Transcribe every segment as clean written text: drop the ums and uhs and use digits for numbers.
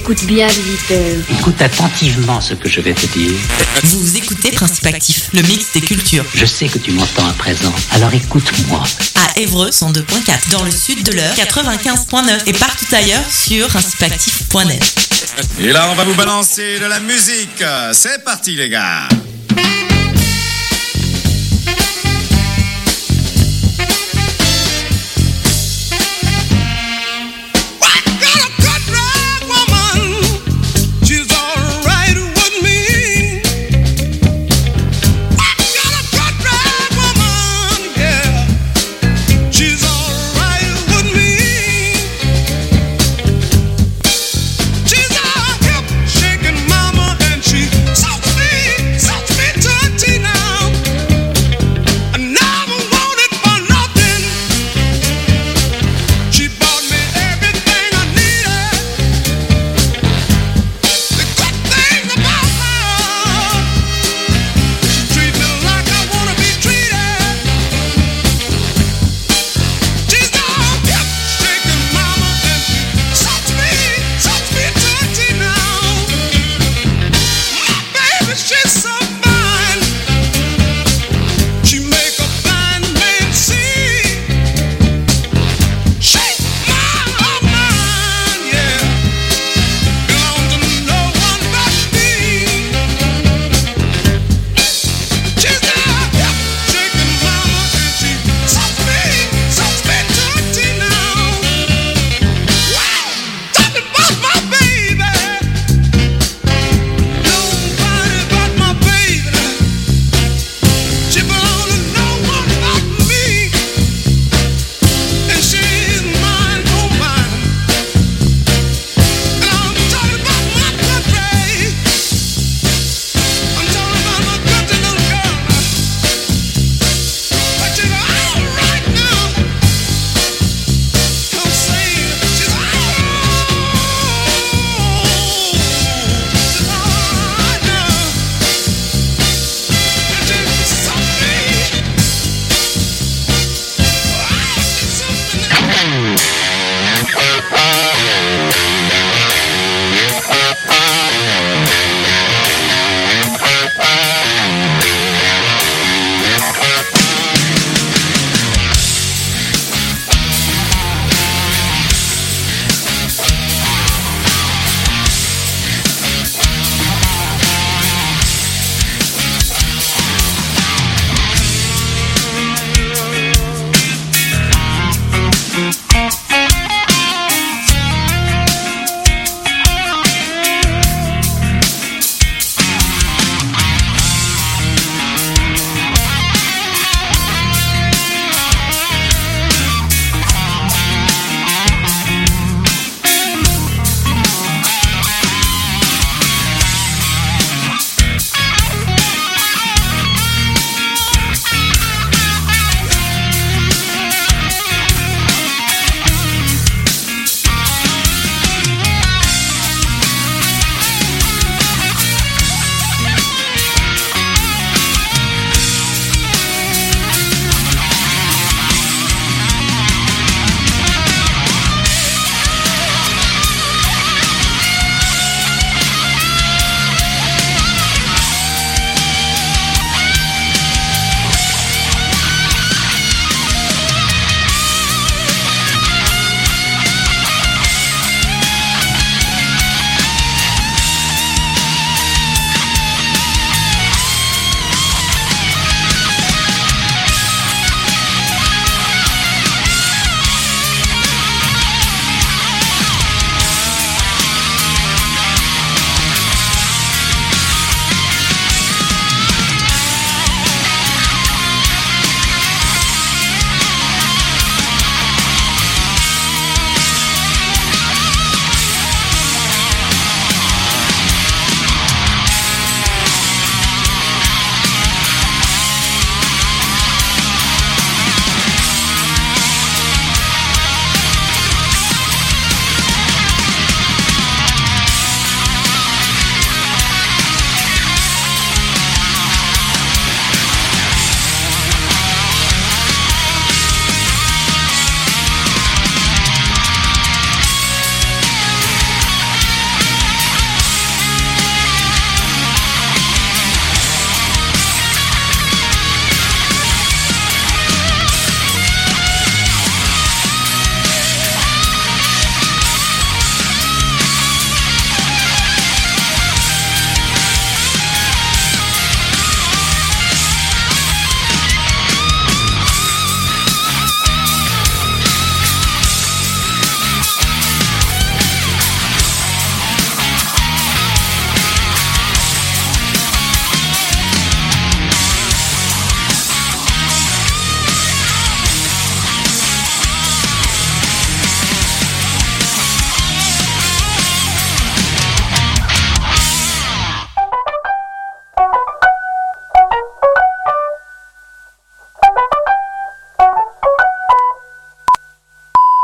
Écoute bien, visiteur. Écoute attentivement ce que je vais te dire. Vous écoutez Principe Actif, le mix des cultures. Je sais que tu m'entends à présent, alors écoute-moi. À Évreux 102.4, dans le sud de l'Eure 95.9 et partout ailleurs sur principeactif.net. Et là, on va vous balancer de la musique. C'est parti, les gars. She's a hip shaking mama and she so sweet, so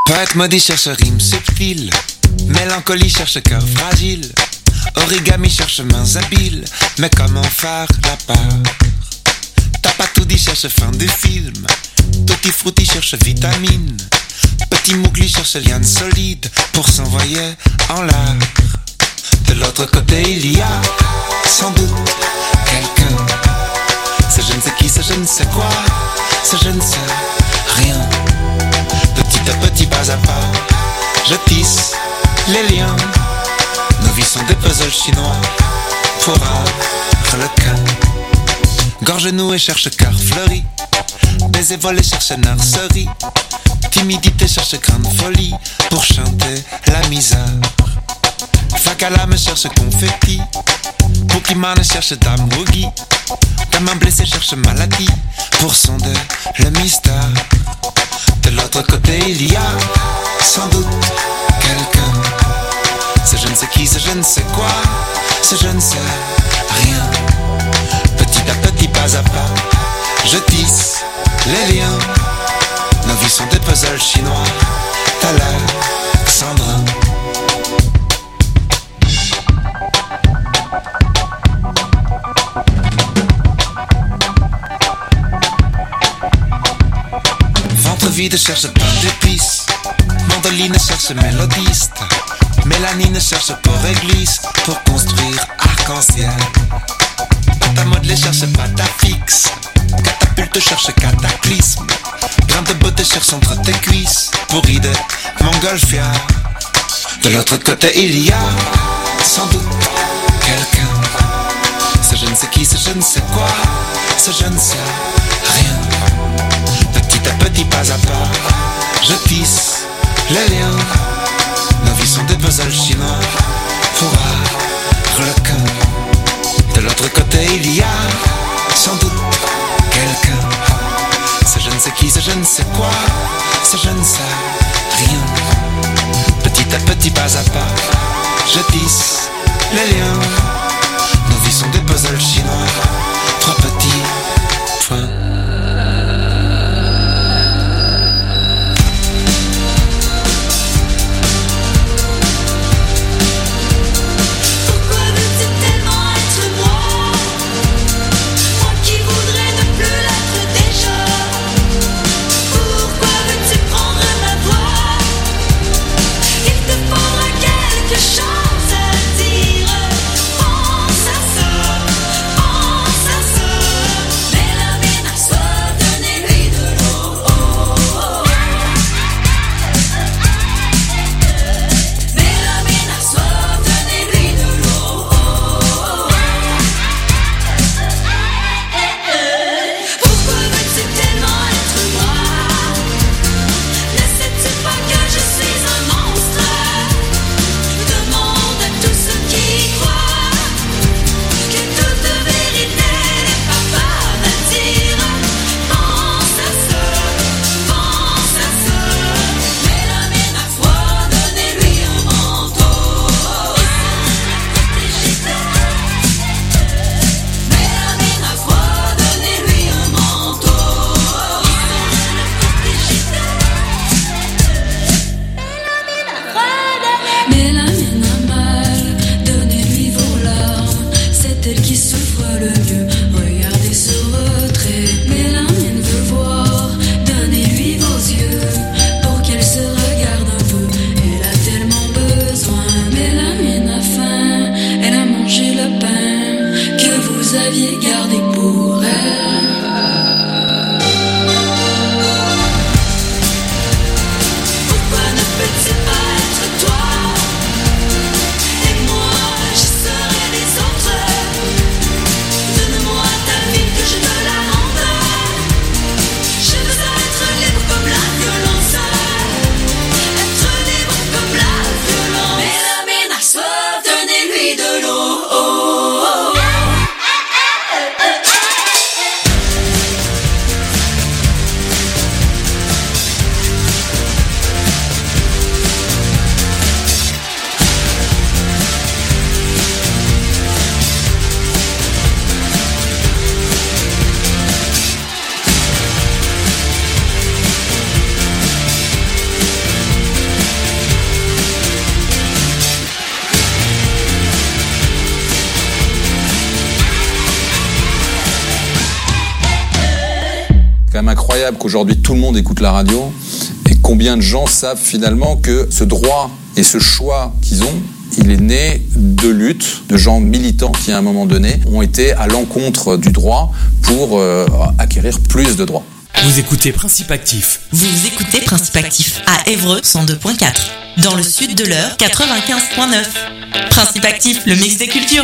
Poète maudit cherche rime subtile, mélancolie cherche cœur fragile, origami cherche mains habiles, mais comment faire la part? T'as pas tout dit cherche fin du film, Tutti Frutti cherche vitamine, Petit Mougli cherche liane solide pour s'envoyer en l'air. De l'autre côté il y a sans doute quelqu'un, c'est je ne sais qui, c'est je ne sais quoi, c'est je ne sais rien. Petit à petit, pas à pas, je tisse les liens. Nos vies sont des puzzles chinois pour Harlequin. Gorge nouée cherche cœur fleuri, baiser volé cherche nurserie, timidité cherche grande folie pour chanter la misère. Fac à l'âme cherche confetti, Pokémon cherche dame boogie, gamin blessé cherche maladie pour sonder le mystère. De l'autre côté il y a sans doute quelqu'un, c'est je ne sais qui, c'est je ne sais quoi, c'est je ne sais rien. Petit à petit, pas à pas, je tisse les liens. Nos vies sont des puzzles chinois, t'as l'air Sandra. Ventre vide cherche pain d'épices, mandoline cherche mélodiste, mélanine cherche pour église, pour construire arc-en-ciel. Pâte à modeler cherche pâte à fixe, catapulte cherche cataclysme, grain de beauté cherche entre tes cuisses, pour idée montgolfière. De l'autre côté il y a sans doute quelqu'un, c'est je ne sais qui, c'est je ne sais quoi, c'est je ne sais rien. Petit à petit, pas à pas, je tisse les liens. Nos vies sont des puzzles chinois pour Harlequin. De l'autre côté il y a sans doute quelqu'un, c'est je ne sais qui, c'est je ne sais quoi, c'est je ne sais rien. Petit à petit, pas à pas, je tisse les liens. Nos vies sont des puzzles chinois, trois petits points. Chose à dire, pense à ça, quand même incroyable qu'aujourd'hui tout le monde écoute la radio et combien de gens savent finalement que ce droit et ce choix qu'ils ont, il est né de luttes, de gens militants qui à un moment donné ont été à l'encontre du droit pour acquérir plus de droits. Vous écoutez Principe Actif. Vous écoutez Principe Actif à Évreux 102.4. Dans le sud de l'Eure 95.9. Principe Actif, le mix des cultures.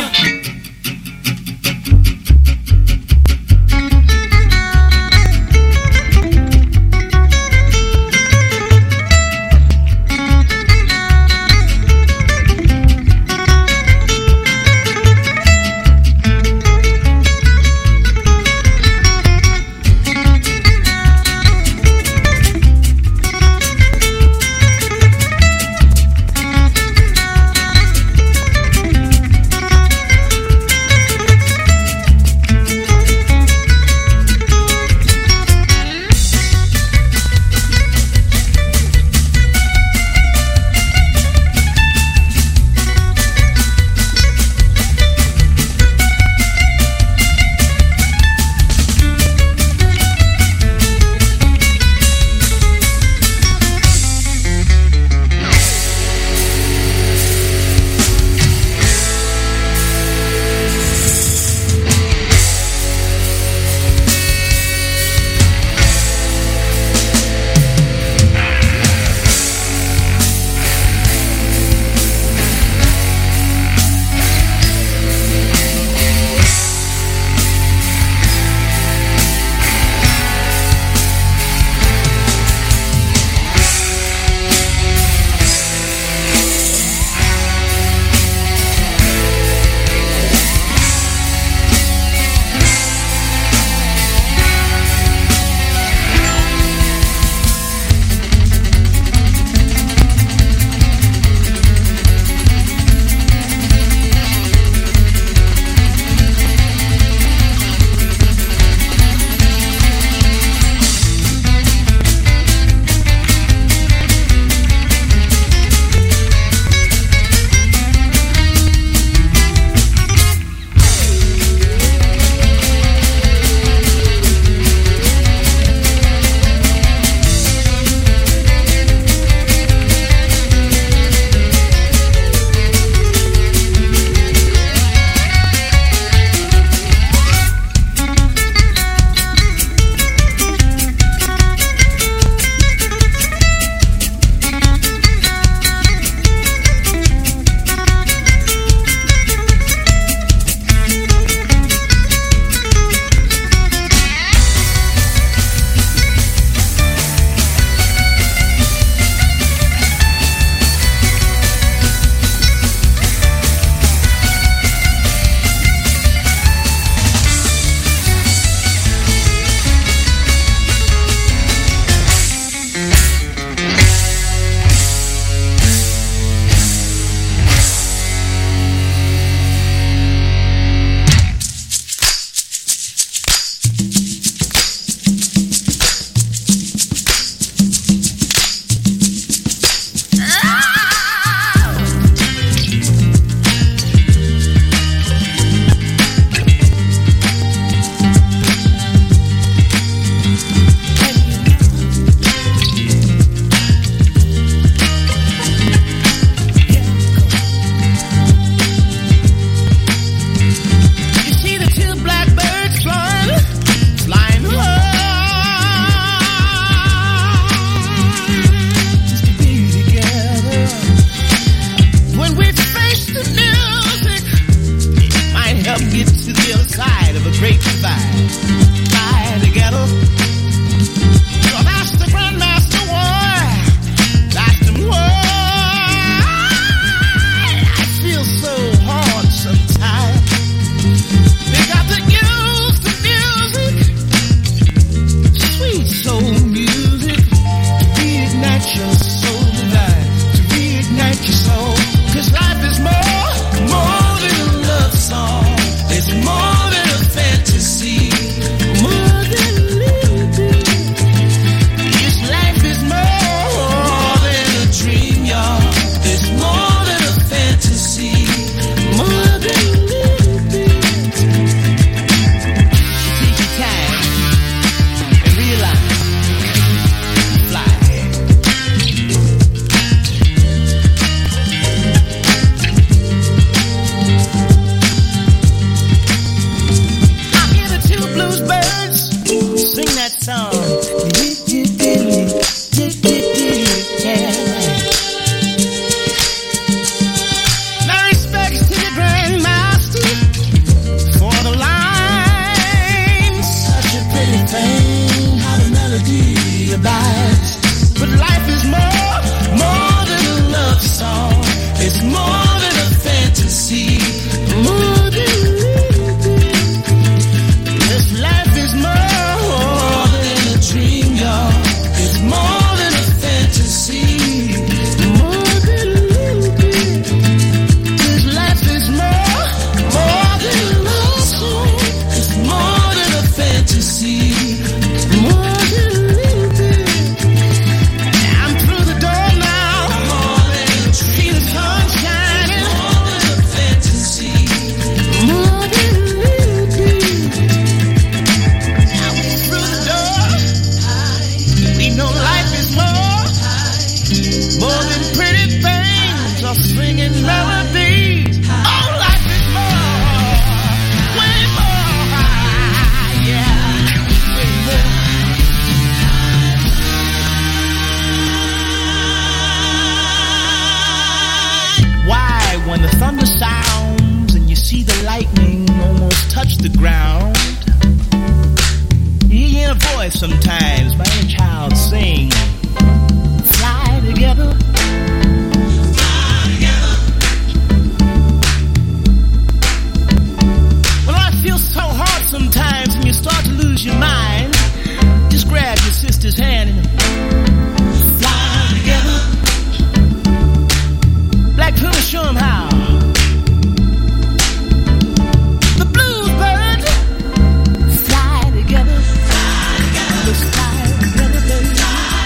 More than pretty things or singing melodies. Oh, life is more, way more, yeah, way more. Why, when the thunder sounds and you see the lightning almost touch the ground, you hear a voice sometimes by a child sing, fly together. Fly together. Well, life feels so hard sometimes and you start to lose your mind. Just grab your sister's hand and fly together. Black Puma, show 'em how. The bluebird, fly together. Fly together. Let's fly together, baby.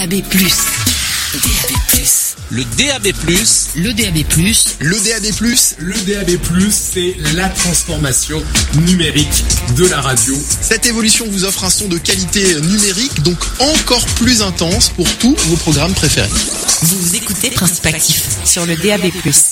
DAB+. Le DAB+, Le DAB+. Le DAB+, le DAB+, c'est la transformation numérique de la radio. cette évolution vous offre un son de qualité numérique, donc encore plus intense pour tous vos programmes préférés. Vous écoutez Principe Actif sur le DAB+.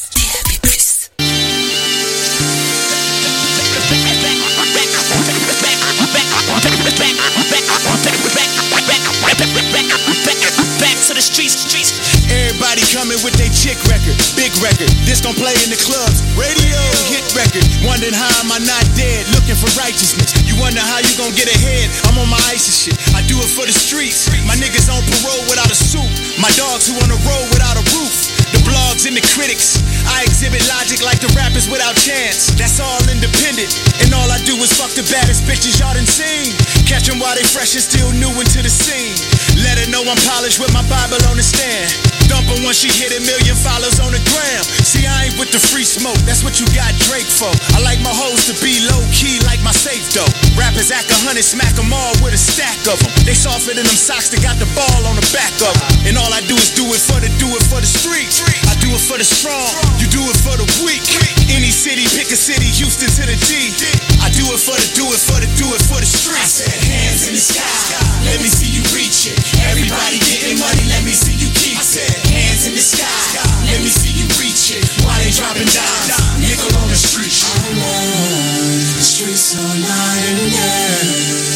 Back to the streets. Everybody coming with their chick record, big record. This gon' play in the clubs, radio hit record. Wondering how am I not dead, looking for righteousness. You wonder how you gon' get ahead. I'm on my ISIS shit. I do it for the streets. My niggas on parole without a suit. My dogs who on the road without a roof. The blogs and the critics. I exhibit logic like the rappers without chance. That's all independent. And all I do is fuck the baddest bitches y'all done seen. Catch them while they fresh and still new into the scene. Let her know I'm polished with my Bible on the stand. Dump her once she hit 1 million followers on the gram. See, I ain't with the free smoke. That's what you got Drake for. I like my hoes to be low key like my safe though. Rappers act 100, smack them all with a stack of them. They softer than them socks that got the ball on the back of them. And all I do is do it for the streets. I do it for the strong. You do it for the weak. Any city, pick a city, Houston to the D. I do it for the streets. I said hands in the sky. Let me see you reach it. Everybody getting money, let me see you keep it. I said hands in the sky. Let me see you reach it. Why they dropping dimes? Nickel on the street. I love the streets all night and day.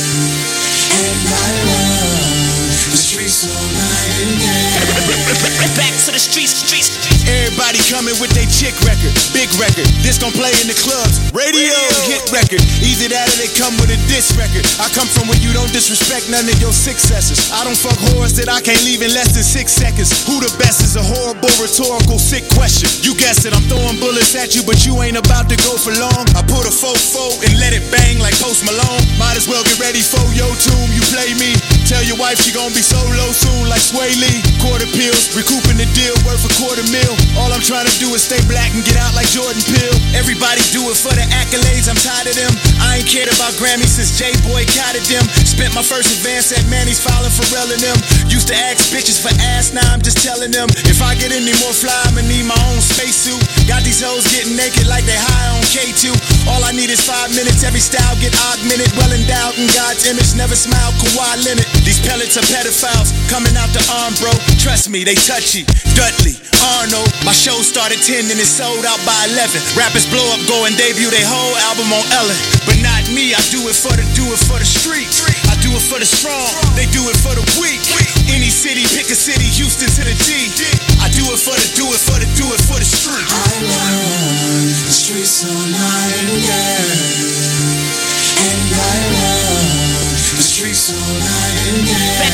And I love the streets all night and day. Back to the streets. Everybody coming with their chick record, big record. This gon' play in the clubs, radio hit record. Either that or they come with a diss record. I come from where you don't disrespect none of your successors. I don't fuck whores that I can't leave in less than 6 seconds. Who the best is a horrible rhetorical sick question. You guessed it, I'm throwing bullets at you, but you ain't about to go for long. I put a 4-4 and let it bang like Post Malone. Might as well get ready for your tune. You play me, tell your wife she gon' be solo soon like Sway Lee. Quarter pills, recouping the deal worth $250,000. All I'm trying to do is stay black and get out like Jordan Peele. Everybody do it for the accolades, I'm tired of them. I ain't cared about Grammys since Jay boycotted them. Spent my first advance at Manny's filing Pharrell and them. Used to ask bitches for ass, now I'm just telling them. If I get any more fly, I'ma need my own spacesuit. Got these hoes getting naked like they high on K2. All I need is 5 minutes, every style get augmented. Well endowed in God's image, never smile, Kawhi Leonard. These pellets are pedophiles, coming out the arm, bro. Trust me, they touchy. Dudley, Arnold. My show started 10 and it sold out by 11. Rappers blow up, go and debut their whole album on Ellen. But not me, I do it for the streets. I do it for the strong, they do it for the weak. Any city, pick a city, Houston to the D. I do it for the streets. I love the streets all night and day. And I love the streets all night and day.